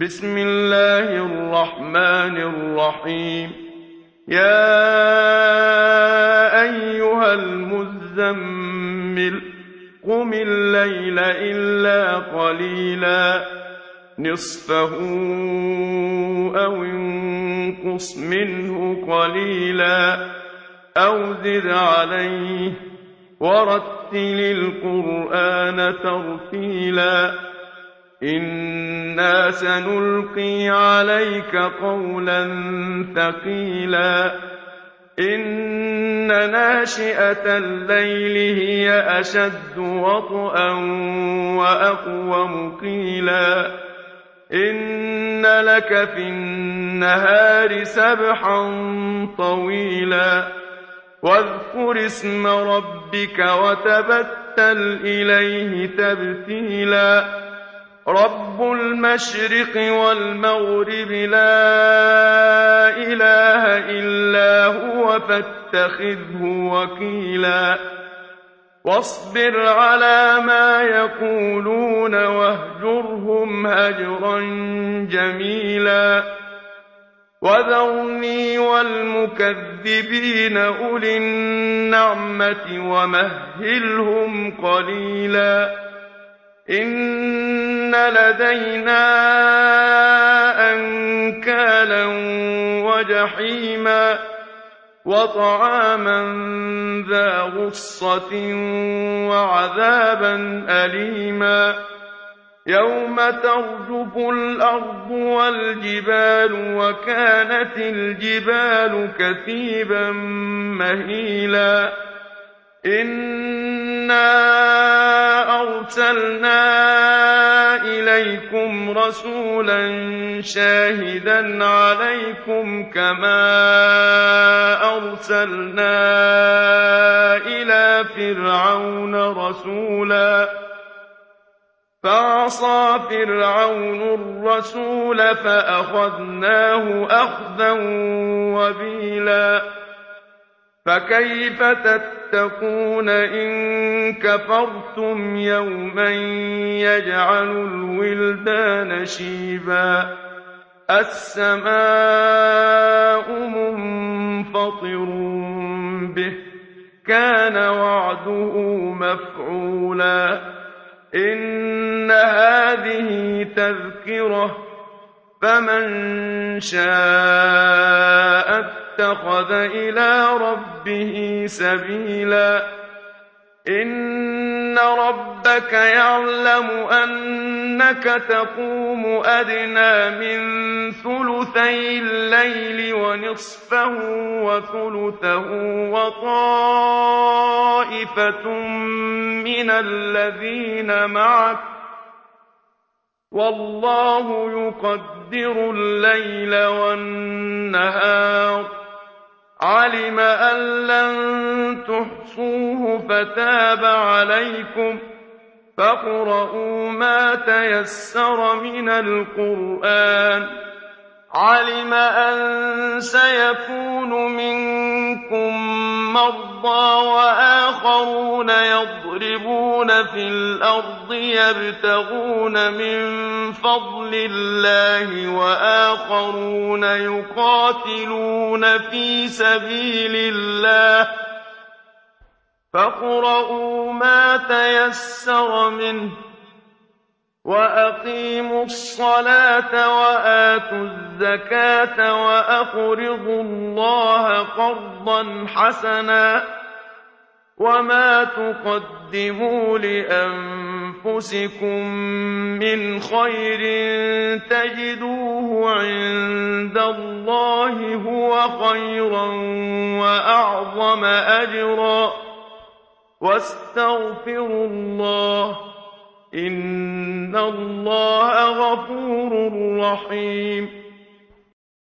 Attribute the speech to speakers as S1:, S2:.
S1: بسم الله الرحمن الرحيم. يا أيها المزمل قم الليل إلا قليلا نصفه أو انقص منه قليلا أو زد عليه ورتل القرآن ترتيلا إنا سنلقي عليك قولا ثقيلا إن ناشئة الليل هي أشد وطئا وأقوم قيلا إن لك في النهار سبحا طويلا واذكر اسم ربك وتبتل إليه تبتيلا رب المشرق والمغرب لا إله إلا هو فاتخذه وكيلا واصبر على ما يقولون واهجرهم هجرا جميلا وذرني والمكذبين أولي النعمة ومهلهم قليلا إن لدينا أنكالا وجحيما وطعاما ذا غصة وعذابا أليما يوم ترجف الأرض والجبال وكانت الجبال كثيبا مهيلا إنا أرسلنا إليكم رسولا شاهدا عليكم كما أرسلنا إلى فرعون رسولا فعصى فرعون الرسول فأخذناه أخذا وبيلا فكيف تتقون إن كفرتم يوما يجعل الولدان شيبا السماء منفطر به كان وعده مفعولا إن هذه تذكرة فمن شاء اتخذ إلى ربه سبيلا إن ربك يعلم أنك تقوم أدنى من ثلثي الليل ونصفه وثلثه وطائفة من الذين معك والله يقدر الليل والنهار علم أن لن تحصوه فتاب عليكم فاقرؤوا ما تيسر من القرآن علم أن سيكون منكم مرضى وآخرون يضربون في الأرض يبتغون من فضل الله وآخرون يقاتلون في سبيل الله فاقرؤوا ما تيسر منه وأقيموا الصلاة وآتوا الزكاة وأقرضوا الله قرضا حسنا وما تقدموا لأنفسكم من خير تجدوه عند الله هو خيرا وأعظم أجرا واستغفروا الله إن الله غفور رحيم